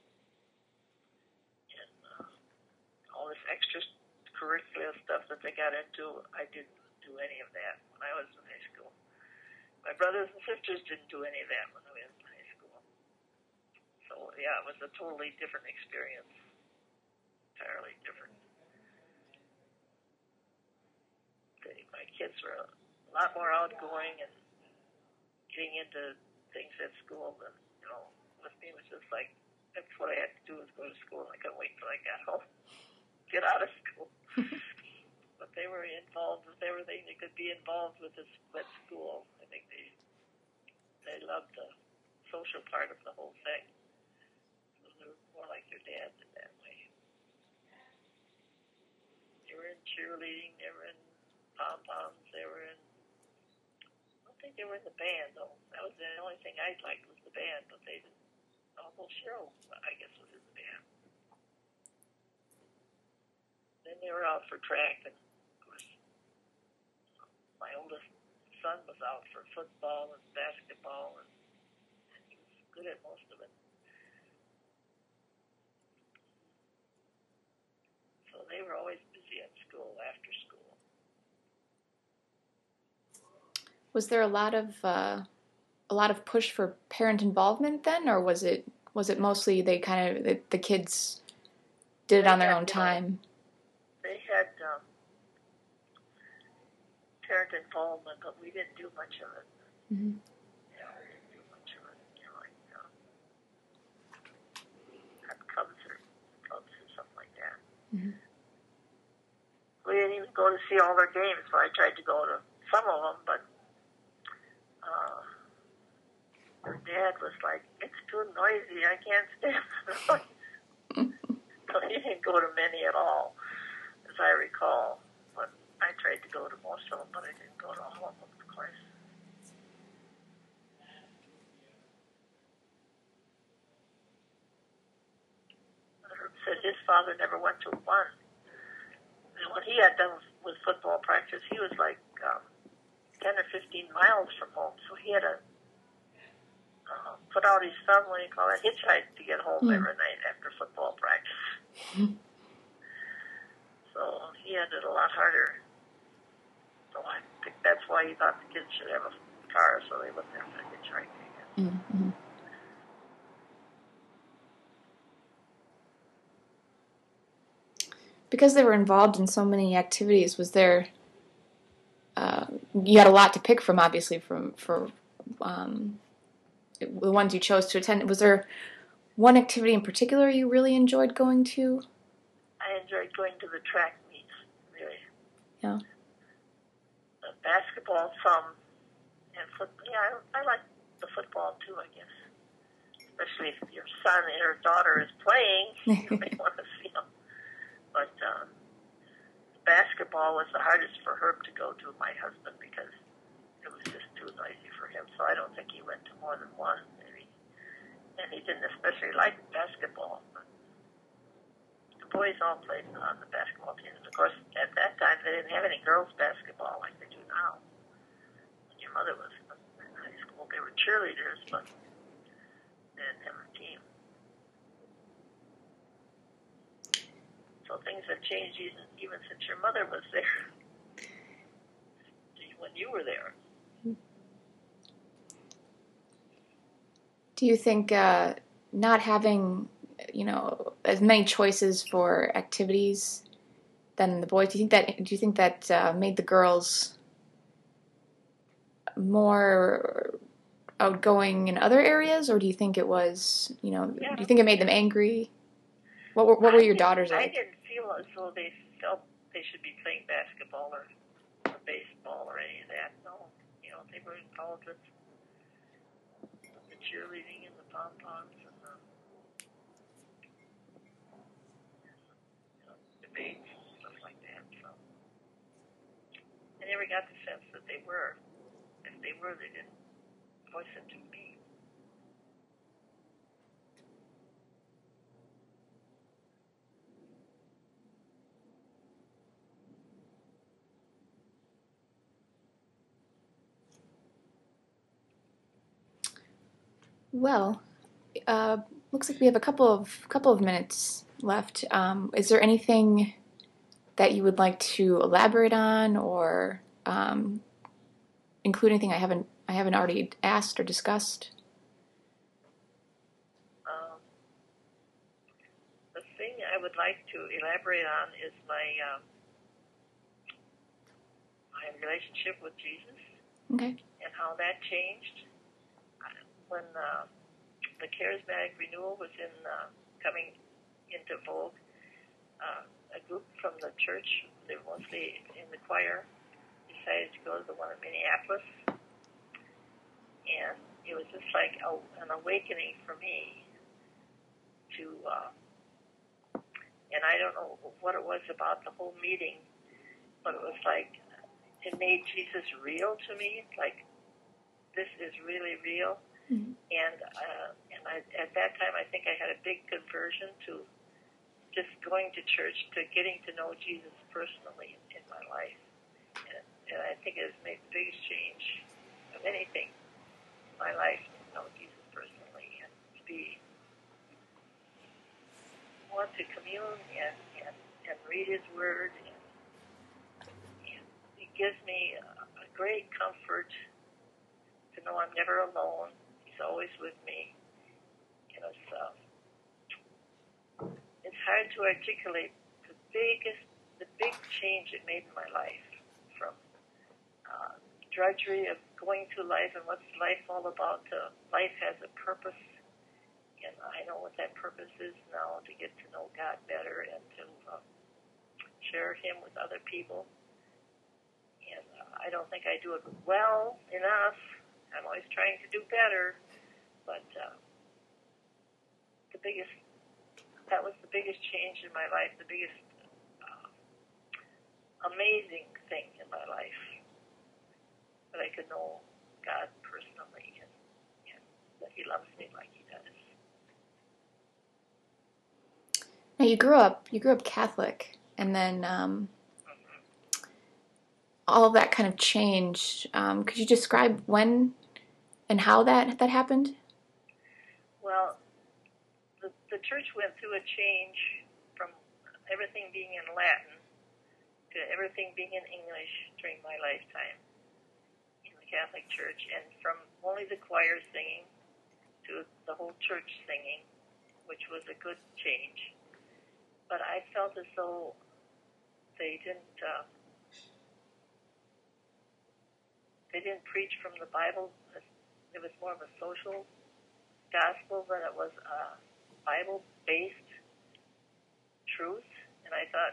and uh, all this extracurricular stuff that they got into. I didn't do any of that when I was in high school. My brothers and sisters didn't do any of that when I was in high school. So, yeah, it was a totally different experience. Entirely different. They, my kids were a lot more outgoing and getting into things at school than, you know, with me it was just like, that's what I had to do was go to school. I couldn't wait till I got home. Get out of school. But they were involved with everything they could be involved with this, at school. I think they they loved the social part of the whole thing. So they were more like their dads in that way. They were in cheerleading, they were in pom-poms, they were in, I don't think they were in the band, though. That was the only thing I liked was the band, but they didn't, although Cheryl, I guess, was in the band. Then they were out for track, and of course, my oldest son was out for football and basketball, and, and he was good at most of it. So they were always busy at school, after school. Was there a lot of uh, a lot of push for parent involvement then, or was it was it mostly they kind of the, the kids did it on their own time? They had um, parent involvement, but we didn't do much of it. Mm-hmm. Yeah, we didn't do much of it. You know, like uh, at clubs or clubs or something like that. Mm-hmm. We didn't even go to see all their games. So I tried to go to some of them, but uh, their dad was like, "It's too noisy. I can't stand the noise." So he didn't go to many at all, as I recall. But I tried to go to most of them, but I didn't go to all of them, of course. Herb said his father never went to one. And what he had done with football practice, he was like um, ten or fifteen miles from home, so he had to uh, put out his thumb, what do you call it, hitchhike to get home mm. every night after football practice. So he had it a lot harder. So I think that's why he thought the kids should have a car, so they wouldn't have to hitchhike again. Mm-hmm. Because they were involved in so many activities, was there uh, you had a lot to pick from, obviously, from for um, the ones you chose to attend. Was there one activity in particular you really enjoyed going to? I enjoyed going to the track meets, really. Yeah. The basketball, some, and football. Yeah, I, I like the football too, I guess. Especially if your son or daughter is playing, you may want to see them. But um, basketball was the hardest for Herb to go to, my husband, because it was just too noisy for him. So I don't think he went to more than one, maybe. And he didn't especially like basketball. But the boys all played on the basketball teams. Of course, at that time, they didn't have any girls' basketball like they do now. When your mother was in high school, they were cheerleaders, but they didn't have a team. So things have changed even, even since your mother was there, when you were there. Do you think uh, not having, you know, as many choices for activities than the boys, do you think that do you think that uh, made the girls more outgoing in other areas, or do you think it was, you know, Yeah. do you think it made them angry? What were what were I your didn't- daughters I like? didn't feel as though they felt they should be playing basketball or, or baseball or any of that. No, you know, they were involved with the cheerleading and the pom-poms and the you know, debates and stuff like that. So I never got the sense that they were. If they were, they didn't voice it to me. Well, uh, looks like we have a couple of couple of minutes left. Um, is there anything that you would like to elaborate on, or um, include anything I haven't I haven't already asked or discussed? Um, the thing I would like to elaborate on is my um, my relationship with Jesus. Okay. And how that changed when uh, the charismatic renewal was in uh, coming into vogue. Uh, a group from the church, they were mostly in the choir, decided to go to the one in Minneapolis, and it was just like a, an awakening for me to, uh, and I don't know what it was about the whole meeting, but it was like it made Jesus real to me, like this is really real. Mm-hmm. And uh, and I, at that time, I think I had a big conversion to just going to church, to getting to know Jesus personally in, in my life. And, and I think it has made the biggest change of anything in my life, to know Jesus personally and to be, want to commune and, and, and read His Word. And, and it gives me a, a great comfort to know I'm never alone. He's always with me. You know, so it's hard to articulate the biggest, the big change it made in my life, from uh, drudgery of going through life and what's life all about to life has a purpose, and I know what that purpose is now, to get to know God better and to uh, share Him with other people. And uh, I don't think I do it well enough. I'm always trying to do better, but uh, the biggest that was the biggest change in my life, the biggest uh, amazing thing in my life, that I could know God personally and, and that He loves me like He does. Now you grew up you grew up Catholic, and then um, Mm-hmm. all of that kind of changed. Um, could you describe when and how that that happened? Well, the, the church went through a change from everything being in Latin to everything being in English during my lifetime in the Catholic Church, and from only the choir singing to the whole church singing, which was a good change. But I felt as though they didn't, uh, they didn't preach from the Bible. It was more of a social gospel than it was a Bible-based truth. And I thought,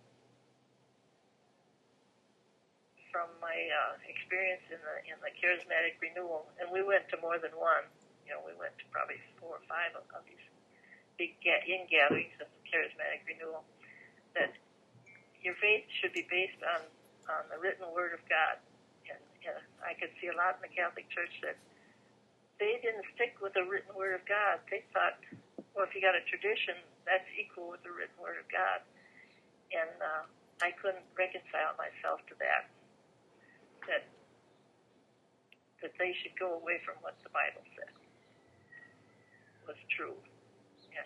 from my uh, experience in the in the charismatic renewal, and we went to more than one. You know, we went to probably four or five of, of these big ga- in gatherings of the charismatic renewal. That your faith should be based on on the written word of God. And, and I could see a lot in the Catholic Church that they didn't stick with the written word of God. They thought, well, if you got a tradition, that's equal with the written word of God. And uh, I couldn't reconcile myself to that. That that they should go away from what the Bible said was true. And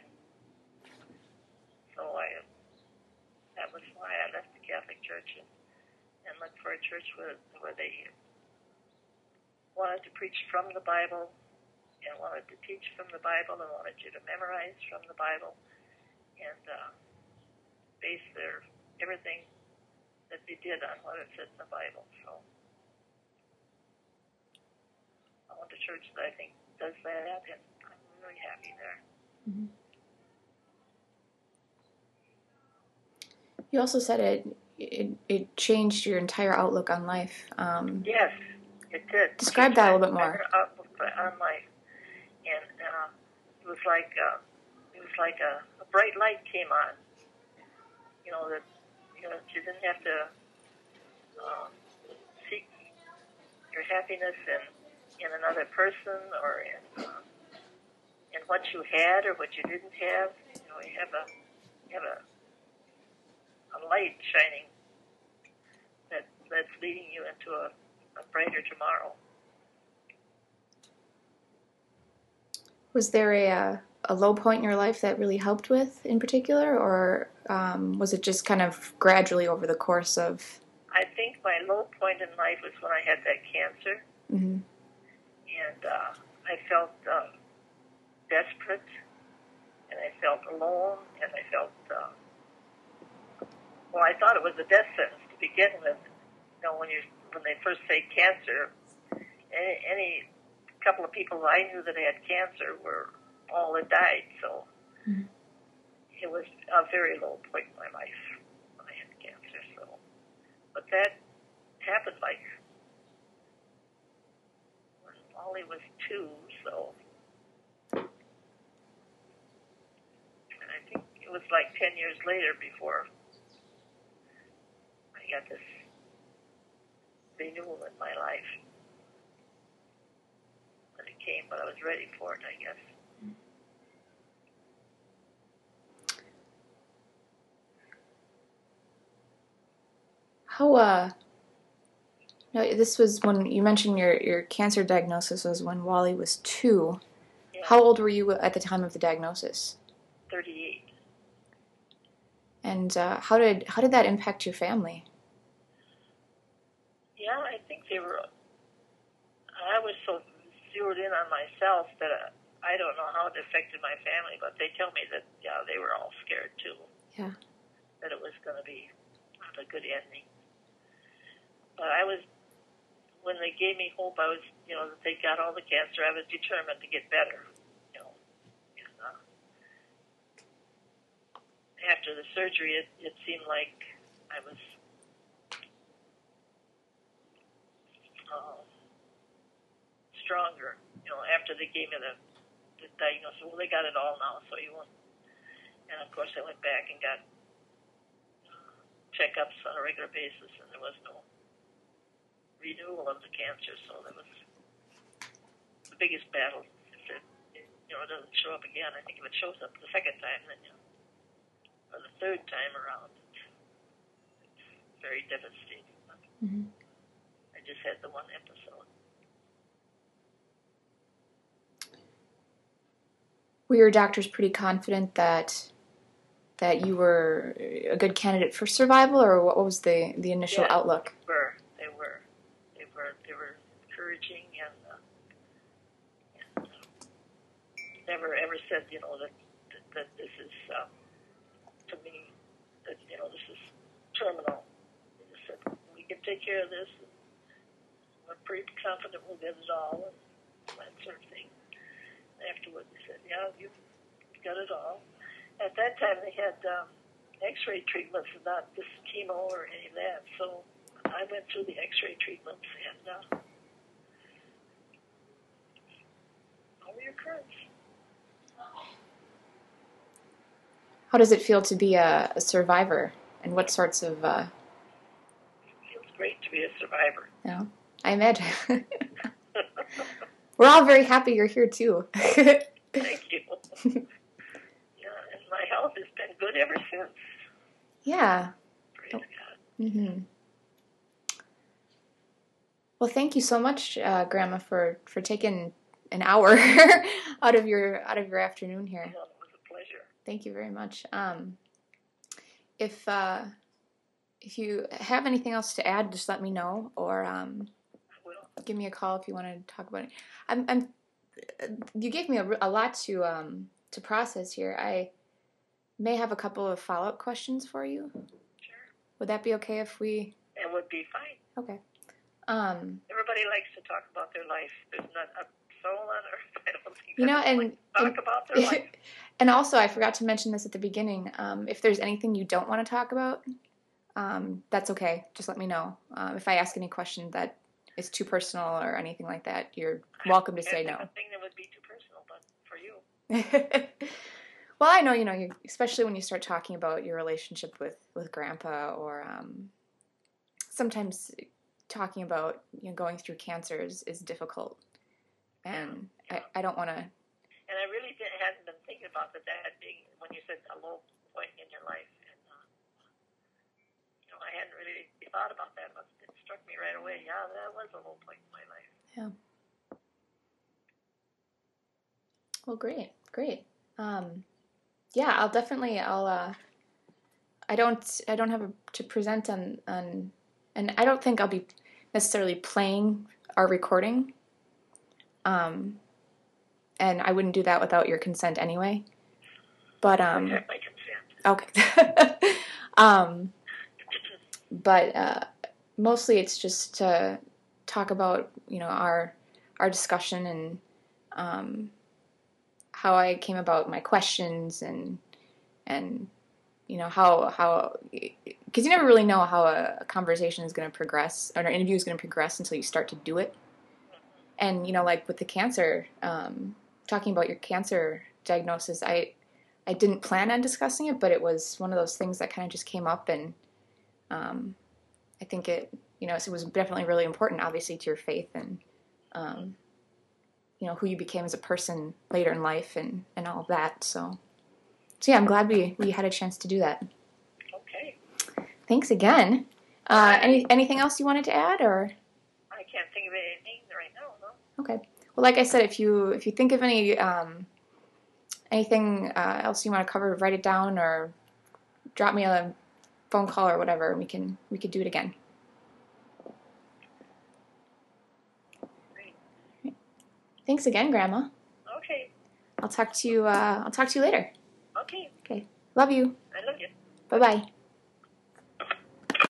so I, that was why I left the Catholic Church and, and looked for a church where, where they wanted to preach from the Bible and wanted to teach from the Bible and wanted you to memorize from the Bible and uh, base their everything that they did on what it said in the Bible. So I want a church that I think does that, and I'm really happy there. Mm-hmm. You also said it, it it changed your entire outlook on life. Um, yes, it did. Describe that a little bit more. Outlook on life, and uh, it was like uh, it was like a, a bright light came on. You know that you know you didn't have to uh, seek your happiness in in another person or in uh, in what you had or what you didn't have. You know, you have a you have a a light shining that that's leading you into a, a brighter tomorrow. Was there a, a a low point in your life that really helped with in particular, or um, was it just kind of gradually over the course of? I think my low point in life was when I had that cancer, Mm-hmm. and uh, I felt uh, desperate, and I felt alone, and I felt. Uh, Well, I thought it was a death sentence to begin with. You know, when you when they first say cancer, any, any couple of people I knew that had cancer were all that died. So mm-hmm. It was a very low point in my life when I had cancer. So, but that happened like when Wally was two. So, and I think it was like ten years later before I got this renewal in my life. When it came, but I was ready for it, I guess. How uh? No, this was when you mentioned your your cancer diagnosis was when Wally was two. Yeah. How old were you at the time of the diagnosis? Thirty-eight. And uh, how did how did that impact your family? Yeah, I think they were. I was so zeroed in on myself that uh, I don't know how it affected my family, but they tell me that yeah, they were all scared too. Yeah. That it was going to be not a good ending. But I was, when they gave me hope, I was, you know, that they got all the cancer. I was determined to get better. You know, and, uh, after the surgery, it, it seemed like I was. Uh, stronger, you know, after they gave me the, the diagnosis. Well, they got it all now, so you won't. And of course, I went back and got uh, checkups on a regular basis, and there was no renewal of the cancer. So that was the biggest battle. If it, you know, it doesn't show up again, I think if it shows up the second time, then you know, or the third time around, it's, it's very devastating. Mm-hmm. I just had the one episode. Were your doctors pretty confident that that you were a good candidate for survival, or what was the, the initial Yeah, outlook? They were. They were. They were. They were encouraging and, uh, and uh, never ever said, you know, that that, that this is uh, to me that you know this is terminal. They just said we can take care of this. we're pretty confident we'll get it all, and that sort of thing. Afterwards, they said, yeah, you've got it all. At that time, they had um, X-ray treatments, and not this chemo or any of that. So I went through the X-ray treatments, and uh, all recurrence. How does it feel to be a, a survivor, and what sorts of... Uh... It feels great to be a survivor. Yeah, I imagine. We're all very happy you're here, too. Thank you. Yeah, and my health has been good ever since. Yeah. Praise God. Mm-hmm. Well, thank you so much, uh, Grandma, for, for taking an hour out of your out of your afternoon here. Well, it was a pleasure. Thank you very much. Um, if uh, if you have anything else to add, just let me know, or um, give me a call if you want to talk about it. I'm, I'm you gave me a, a lot to um, to process here. I may have a couple of follow up questions for you. Sure. Would that be okay if we? It would be fine. Okay. Um, Everybody likes to talk about their life. There's not a soul on earth, I don't think, you know, that and like to talk and, about their life. And also, I forgot to mention this at the beginning. Um, if there's anything you don't want to talk about, um, that's okay. Just let me know. Um, if I ask any question that is too personal or anything like that, you're welcome to say no. A thing that would be too personal, but for you. Well, I know, you know, you, especially when you start talking about your relationship with, with Grandpa, or um, sometimes talking about, you know, going through cancer is, is difficult, and yeah. I, I don't want to. And I really didn't, hadn't been thinking about that, that being, when you said a low point in your life, and uh, you know, I hadn't really thought about that, but it struck me right away. Yeah, that was a low point in my life. Yeah. Well, great, great. Um, yeah, I'll definitely. I'll. Uh, I don't. I don't have a, to present on on, and I don't think I'll be necessarily playing our recording. Um, and I wouldn't do that without your consent anyway. But um. I have my consent. Okay. um. But uh, mostly it's just to talk about, you know, our our discussion, and um. how I came about my questions, and and you know how how because you never really know how a, a conversation is going to progress, or an interview is going to progress, until you start to do it. And you know, like with the cancer, um, talking about your cancer diagnosis, I I didn't plan on discussing it, but it was one of those things that kind of just came up, and um, I think it you know it was definitely really important, obviously, to your faith, and um, you know, who you became as a person later in life, and, and all of that. So, so yeah, I'm glad we, we had a chance to do that. Okay. Thanks again. Uh, any anything else you wanted to add, or? I can't think of anything right now, no. Okay. Well, like I said, if you if you think of any um, anything uh, else you want to cover, write it down, or drop me a phone call or whatever. We can we could do it again. Thanks again, Grandma. Okay. I'll talk to you. Uh, I'll talk to you later. Okay. Okay. Love you. I love you. Bye bye.